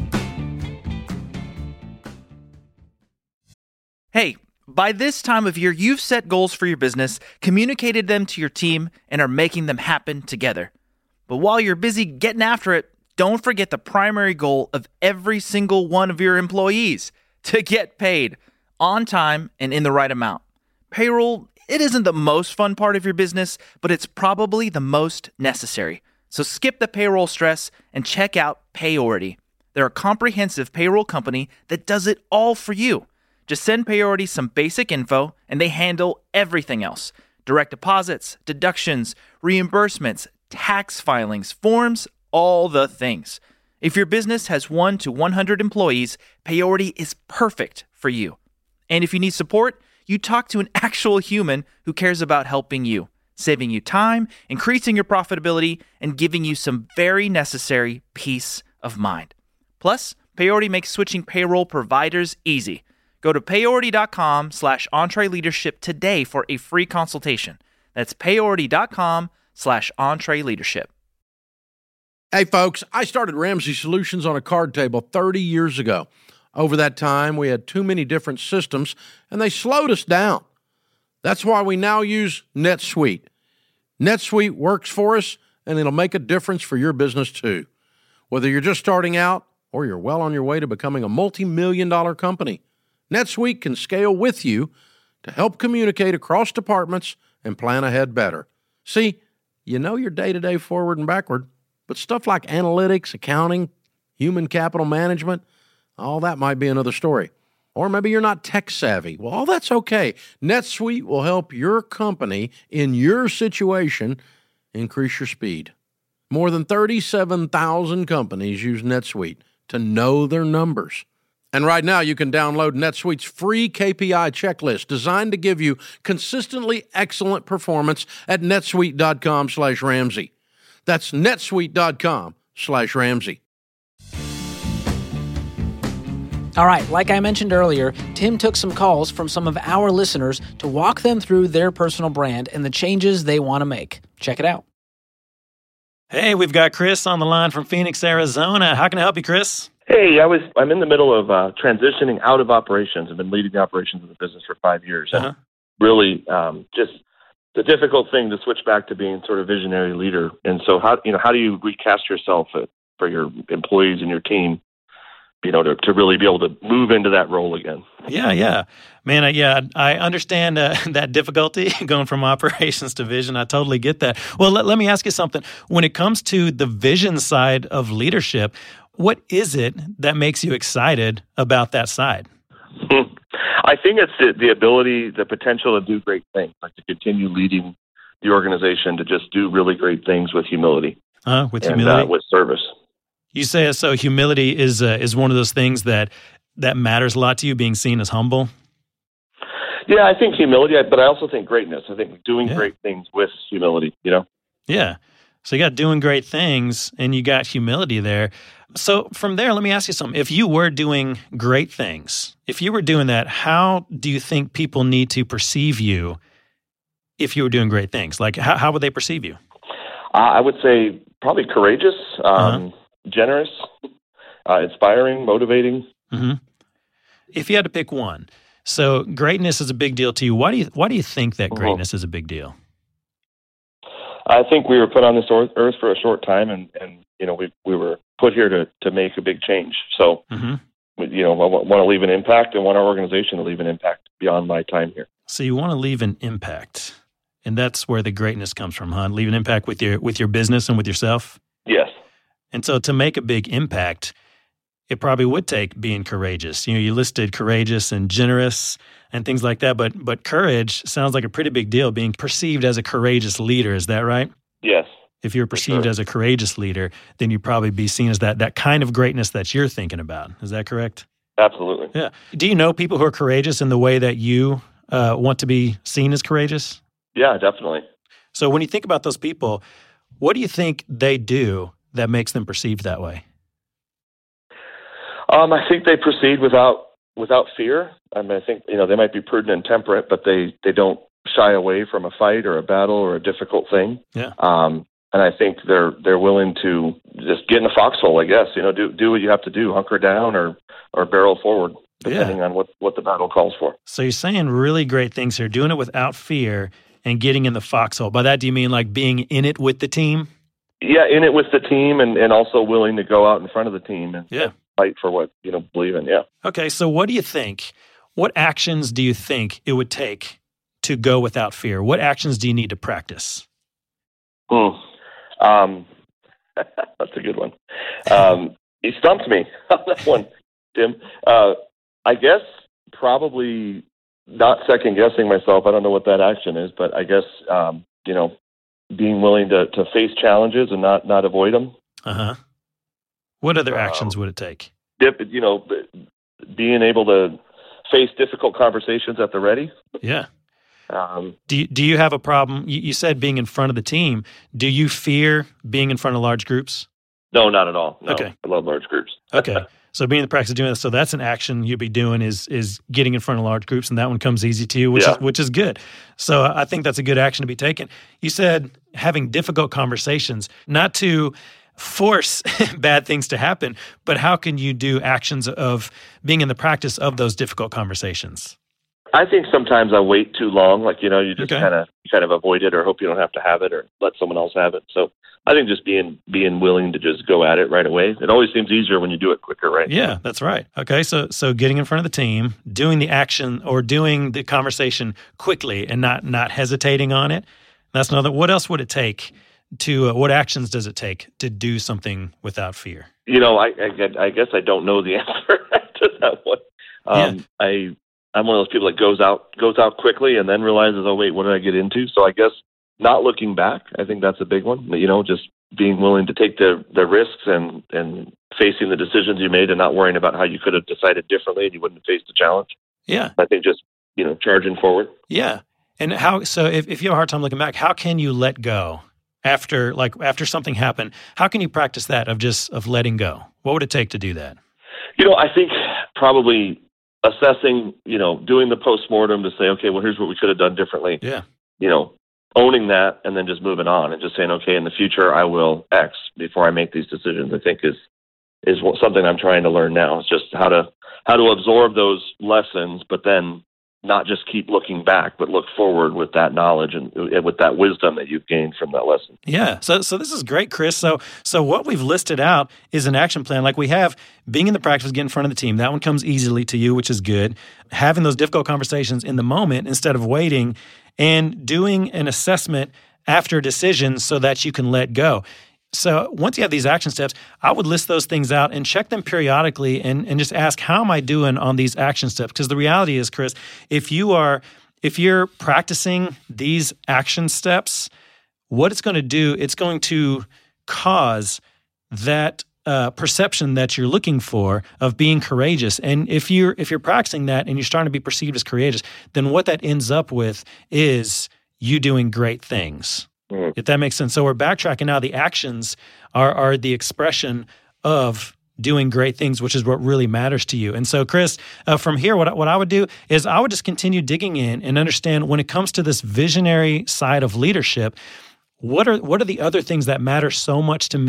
Hey, by this time of year, you've set goals for your business, communicated them to your team, and are making them happen together. But while you're busy getting after it, don't forget the primary goal of every single one of your employees: to get paid on time and in the right amount. Payroll, it isn't the most fun part of your business, but it's probably the most necessary. So skip the payroll stress and check out Payority. They're a comprehensive payroll company that does it all for you. Just send Payority some basic info, and they handle everything else: direct deposits, deductions, reimbursements, tax filings, forms, all the things. If your business has 1 to 100 employees, Payority is perfect for you. And if you need support, you talk to an actual human who cares about helping you, saving you time, increasing your profitability, and giving you some very necessary peace of mind. Plus, Payority makes switching payroll providers easy. Go to payority.com/EntreLeadership today for a free consultation. That's payority.com/EntreLeadership. Hey folks, I started Ramsey Solutions on a card table 30 years ago. Over that time, we had too many different systems, and they slowed us down. That's why we now use NetSuite. NetSuite works for us, and it'll make a difference for your business too. Whether you're just starting out or you're well on your way to becoming a multi-million-dollar company, NetSuite can scale with you to help communicate across departments and plan ahead better. See, you know your day-to-day forward and backward, but stuff like analytics, accounting, human capital management, all that might be another story. Or maybe you're not tech savvy. Well, all that's okay. NetSuite will help your company in your situation increase your speed. More than 37,000 companies use NetSuite to know their numbers. And right now, you can download NetSuite's free KPI checklist designed to give you consistently excellent performance at netsuite.com/Ramsey. That's netsuite.com/Ramsey. All right, like I mentioned earlier, Tim took some calls from some of our listeners to walk them through their personal brand and the changes they want to make. Check it out. Hey, we've got Chris on the line from Phoenix, Arizona. How can I help you, Chris? Hey, I'm in the middle of transitioning out of operations. I've been leading the operations of the business for 5 years. And really, just the difficult thing to switch back to being sort of visionary leader. And so, how do you recast yourself for your employees and your team, to really be able to move into that role again? Yeah. Man, I understand that difficulty going from operations to vision. I totally get that. Well, let me ask you something. When it comes to the vision side of leadership, what is it that makes you excited about that side? I think it's the ability, the potential to do great things, like to continue leading the organization to just do really great things with humility. Humility? With service. You say so. Humility is one of those things that matters a lot to you, being seen as humble. Yeah, I think humility, but I also think greatness. I think doing great things with humility. Yeah. So you got doing great things, and you got humility there. So from there, let me ask you something. If you were doing great things, if you were doing that, how do you think people need to perceive you if you were doing great things? Like, how would they perceive you? I would say probably courageous, generous, inspiring, motivating. Mm-hmm. If you had to pick one, so greatness is a big deal to you. Why do you think that greatness is a big deal? I think we were put on this earth for a short time, and we were put here to make a big change. So, I want to leave an impact, and want our organization to leave an impact beyond my time here. So you want to leave an impact. And that's where the greatness comes from, huh? Leave an impact with your business and with yourself? Yes. And so to make a big impact, it probably would take being courageous. You listed courageous and generous and things like that, but courage sounds like a pretty big deal, being perceived as a courageous leader. Is that right? Yes. If you're perceived as a courageous leader, then you'd probably be seen as that kind of greatness that you're thinking about. Is that correct? Absolutely. Yeah. Do you know people who are courageous in the way that you want to be seen as courageous? Yeah, definitely. So when you think about those people, what do you think they do that makes them perceived that way? I think they proceed without fear. I mean, I think they might be prudent and temperate, but they don't shy away from a fight or a battle or a difficult thing. Yeah. And I think they're willing to just get in the foxhole, I guess. Do what you have to do, hunker down or barrel forward, depending on what the battle calls for. So you're saying really great things here, doing it without fear and getting in the foxhole. By that, do you mean like being in it with the team? Yeah, in it with the team and also willing to go out in front of the team and fight for what believe in. Yeah. Okay, so what do you think? What actions do you think it would take to go without fear? What actions do you need to practice? That's a good one. You stumped me on that one, Tim. I guess probably not second guessing myself. I don't know what that action is, but I guess being willing to face challenges and not avoid them. Uh-huh. What other actions would it take? Being able to face difficult conversations at the ready. Yeah. Do you have a problem? You said being in front of the team. Do you fear being in front of large groups? No, not at all. No, okay. I love large groups. Okay. So being in the practice of doing this, so that's an action you'd be doing is getting in front of large groups, and that one comes easy to you, which is good. So I think that's a good action to be taken. You said having difficult conversations, not to force bad things to happen, but how can you do actions of being in the practice of those difficult conversations? I think sometimes I wait too long. Like, you just kind of avoid it or hope you don't have to have it or let someone else have it. So I think just being willing to just go at it right away. It always seems easier when you do it quicker, right? Yeah, that's right. Okay, so getting in front of the team, doing the action or doing the conversation quickly and not hesitating on it. That's another. What else would it take to, what actions does it take to do something without fear? I guess I don't know the answer to that one. I'm one of those people that goes out quickly and then realizes, oh wait, what did I get into? So I guess not looking back, I think that's a big one. Just being willing to take the risks and facing the decisions you made and not worrying about how you could have decided differently and you wouldn't have faced the challenge. Yeah. I think just, charging forward. Yeah. And so if you have a hard time looking back, how can you let go after something happened? How can you practice that of letting go? What would it take to do that? I think probably assessing, doing the postmortem to say, okay, well, here's what we could have done differently. Yeah. Owning that and then just moving on and just saying, okay, in the future, I will X before I make these decisions, I think is something I'm trying to learn now. It's just how to absorb those lessons, but then not just keep looking back, but look forward with that knowledge and with that wisdom that you've gained from that lesson. Yeah. So this is great, Chris. So what we've listed out is an action plan. Like we have being in the practice, get in front of the team. That one comes easily to you, which is good. Having those difficult conversations in the moment instead of waiting, and doing an assessment after decisions so that you can let go. So once you have these action steps, I would list those things out and check them periodically and just ask, how am I doing on these action steps? Because the reality is, Chris, if you're practicing these action steps, what it's going to do, it's going to cause that perception that you're looking for of being courageous. And if you're practicing that and you're starting to be perceived as courageous, then what that ends up with is you doing great things. If that makes sense. So we're backtracking now. The actions are the expression of doing great things, which is what really matters to you. And so, Chris, from here, what I would do is I would just continue digging in and understand when it comes to this visionary side of leadership, what are the other things that matter so much to me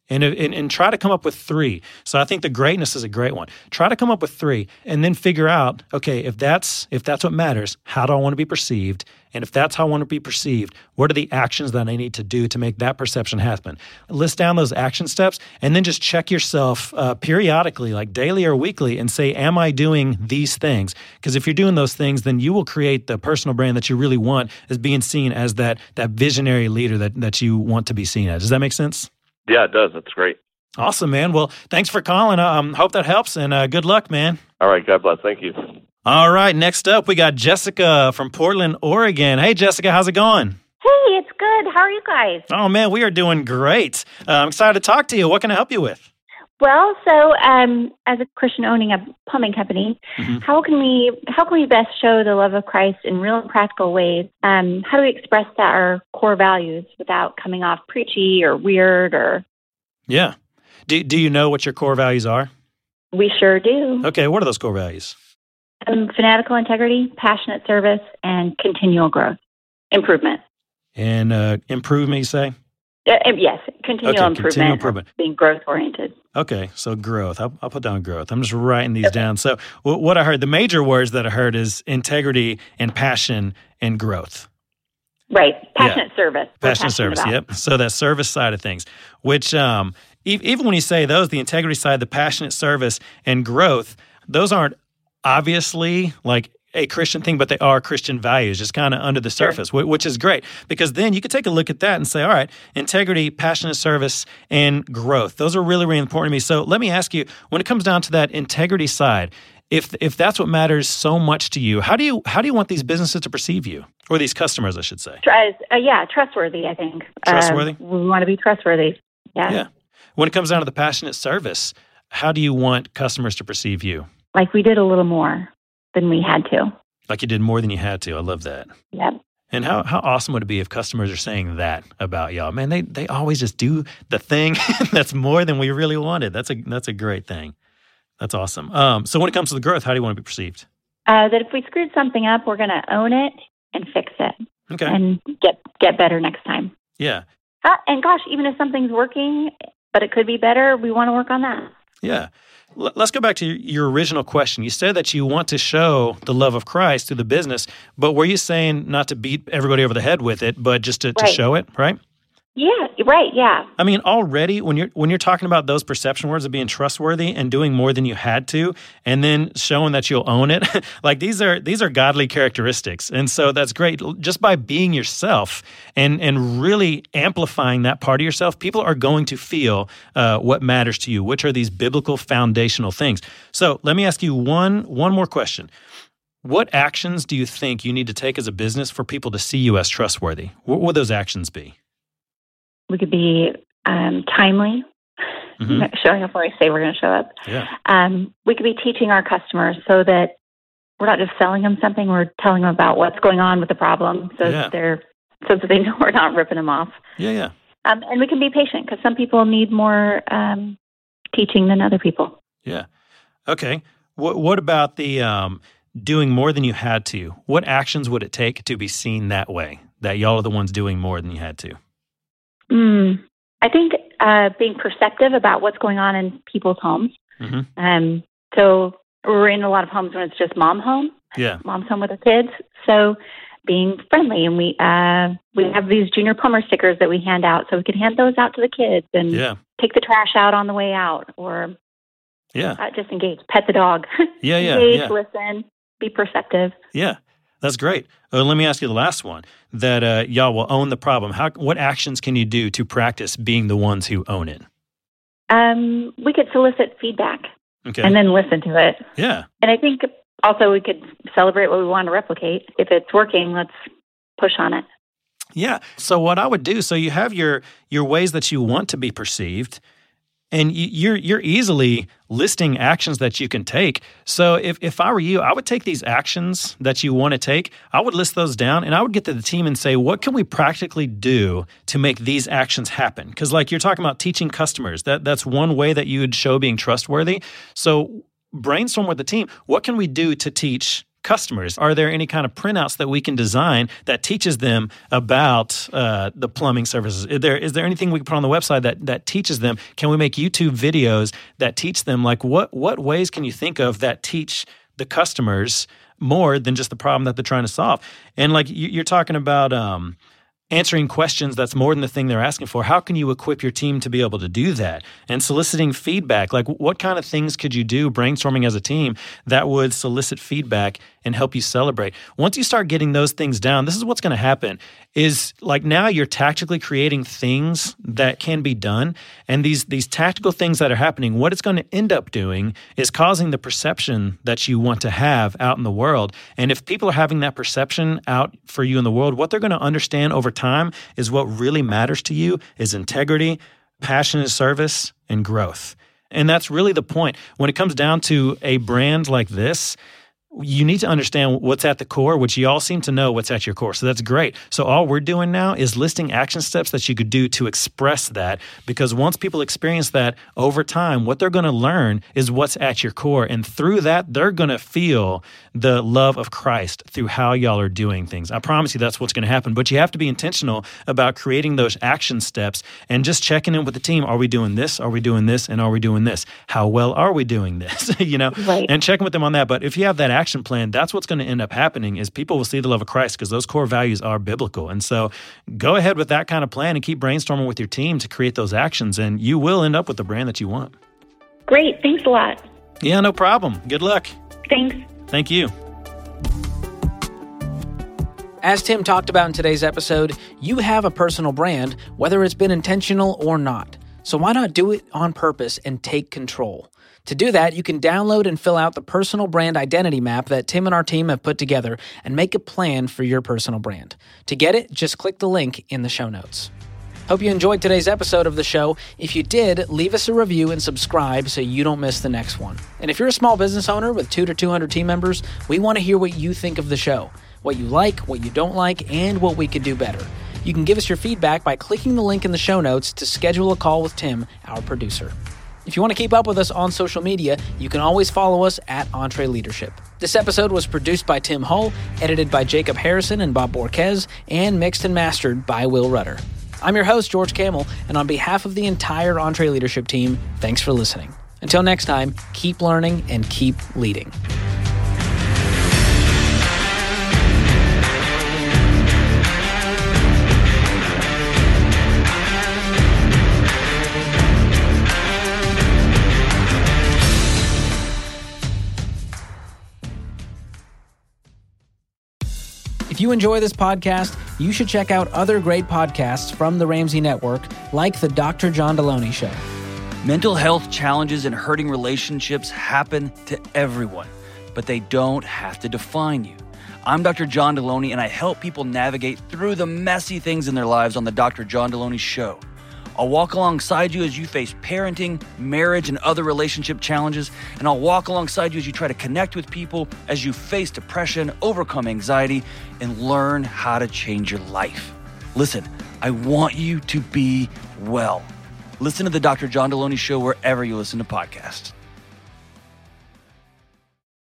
And try to come up with 3. So I think the greatness is a great one. Try to come up with 3 and then figure out, okay, if that's what matters, how do I want to be perceived? And if that's how I want to be perceived, what are the actions that I need to do to make that perception happen? List down those action steps and then just check yourself periodically, like daily or weekly, and say, am I doing these things? Because if you're doing those things, then you will create the personal brand that you really want as being seen as that visionary leader that you want to be seen as. Does that make sense? Yeah, it does. That's great. Awesome, man. Well, thanks for calling. Hope that helps, and good luck, man. All right. God bless. Thank you. All right. Next up, we got Jessica from Portland, Oregon. Hey, Jessica, how's it going? Hey, it's good. How are you guys? Oh, man, we are doing great. I'm excited to talk to you. What can I help you with? Well, so as a Christian owning a plumbing company, how can we best show the love of Christ in real and practical ways? How do we express our core values without coming off preachy or weird or? Yeah. Do you know what your core values are? We sure do. Okay, what are those core values? Fanatical integrity, passionate service, and continual growth, improvement. And improvement, you say? Yes, continual improvement. Being growth-oriented. Okay, so growth. I'll put down growth. I'm just writing these down. So what I heard, the major words that I heard is integrity and passion and growth. Right, passionate service. Passionate service, yep. So that service side of things, which even when you say those, the integrity side, the passionate service, and growth, those aren't obviously like a Christian thing, but they are Christian values, just kind of under the surface, which is great because then you can take a look at that and say, all right, integrity, passionate service, and growth. Those are really, really important to me. So let me ask you, when it comes down to that integrity side, if that's what matters so much to you, how do you want these businesses to perceive you, or these customers, I should say? Trustworthy, I think. Trustworthy? We want to be trustworthy. Yeah. When it comes down to the passionate service, how do you want customers to perceive you? Like we did a little more than we had to. Like you did more than you had to. I love that. Yep. And how awesome would it be if customers are saying that about y'all? Man, they always just do the thing that's more than we really wanted. That's a great thing. That's awesome. So when it comes to the growth, how do you want to be perceived? That if we screwed something up, we're going to own it and fix it. Okay. And get better next time. Yeah. And gosh, even if something's working, but it could be better, we want to work on that. Yeah. Let's go back to your original question. You said that you want to show the love of Christ through the business, but were you saying not to beat everybody over the head with it, but just to show it, right? Yeah, right, yeah. I mean, already when you're talking about those perception words of being trustworthy and doing more than you had to, and then showing that you'll own it, like these are godly characteristics. And so that's great. Just by being yourself and really amplifying that part of yourself, people are going to feel what matters to you, which are these biblical foundational things. So let me ask you one more question. What actions do you think you need to take as a business for people to see you as trustworthy? What would those actions be? We could be timely, showing up when we say we're going to show up. Yeah. We could be teaching our customers so that we're not just selling them something, we're telling them about what's going on with the problem so that they know we're not ripping them off. Yeah. And we can be patient because some people need more teaching than other people. Yeah. Okay. What about the doing more than you had to? What actions would it take to be seen that way, that y'all are the ones doing more than you had to? I think being perceptive about what's going on in people's homes. So we're in a lot of homes when it's just mom's home with her kids. So being friendly, and we have these junior plumber stickers that we hand out, so we can hand those out to the kids and take the trash out on the way out, or just engage, pet the dog, engage, listen, be perceptive. Yeah. That's great. Let me ask you the last one, that y'all will own the problem. What actions can you do to practice being the ones who own it? We could solicit feedback and then listen to it. Yeah. And I think also we could celebrate what we want to replicate. If it's working, let's push on it. Yeah. So what I would do, so you have your ways that you want to be perceived, and you're easily listing actions that you can take. So if I were you, I would take these actions that you want to take, I would list those down, and I would get to the team and say, what can we practically do to make these actions happen? Because like you're talking about teaching customers, that's one way that you would show being trustworthy. So brainstorm with the team, what can we do to teach customers? Are there any kind of printouts that we can design that teaches them about the plumbing services? Is there anything we can put on the website that teaches them? Can we make YouTube videos that teach them? Like what ways can you think of that teach the customers more than just the problem that they're trying to solve? And like you're talking about answering questions that's more than the thing they're asking for. How can you equip your team to be able to do that? And soliciting feedback, like what kind of things could you do brainstorming as a team that would solicit feedback and help you celebrate? Once you start getting those things down, this is what's going to happen is like now you're tactically creating things that can be done. And these tactical things that are happening, what it's going to end up doing is causing the perception that you want to have out in the world. And if people are having that perception out for you in the world, what they're going to understand over time is what really matters to you is integrity, passionate service, and growth. And that's really the point. When it comes down to a brand like this, you need to understand what's at the core, which you all seem to know what's at your core. So that's great. So all we're doing now is listing action steps that you could do to express that, because once people experience that over time, what they're going to learn is what's at your core. And through that, they're going to feel the love of Christ through how y'all are doing things. I promise you that's what's going to happen. But you have to be intentional about creating those action steps and just checking in with the team. Are we doing this? Are we doing this? And are we doing this? How well are we doing this? Right. And checking with them on that. But if you have that action plan, that's what's going to end up happening is people will see the love of Christ because those core values are biblical. And so go ahead with that kind of plan and keep brainstorming with your team to create those actions, and you will end up with the brand that you want. Great. Thanks a lot. Yeah, no problem. Good luck. Thanks. Thank you. As Tim talked about in today's episode, you have a personal brand, whether it's been intentional or not. So why not do it on purpose and take control? To do that, you can download and fill out the personal brand identity map that Tim and our team have put together and make a plan for your personal brand. To get it, just click the link in the show notes. Hope you enjoyed today's episode of the show. If you did, leave us a review and subscribe so you don't miss the next one. And if you're a small business owner with 200 to 200 team members, we want to hear what you think of the show, what you like, what you don't like, and what we could do better. You can give us your feedback by clicking the link in the show notes to schedule a call with Tim, our producer. If you want to keep up with us on social media, you can always follow us at EntreLeadership. This episode was produced by Tim Hull, edited by Jacob Harrison and Bob Borquez, and mixed and mastered by Will Rudder. I'm your host, George Kamel, and on behalf of the entire EntreLeadership team, thanks for listening. Until next time, keep learning and keep leading. If you enjoy this podcast, you should check out other great podcasts from the Ramsey Network, like the Dr. John Deloney Show. Mental health challenges and hurting relationships happen to everyone, but they don't have to define you. I'm Dr. John Deloney, and I help people navigate through the messy things in their lives on the Dr. John Deloney Show. I'll walk alongside you as you face parenting, marriage, and other relationship challenges, and I'll walk alongside you as you try to connect with people, as you face depression, overcome anxiety, and learn how to change your life. Listen, I want you to be well. Listen to the Dr. John Deloney Show wherever you listen to podcasts.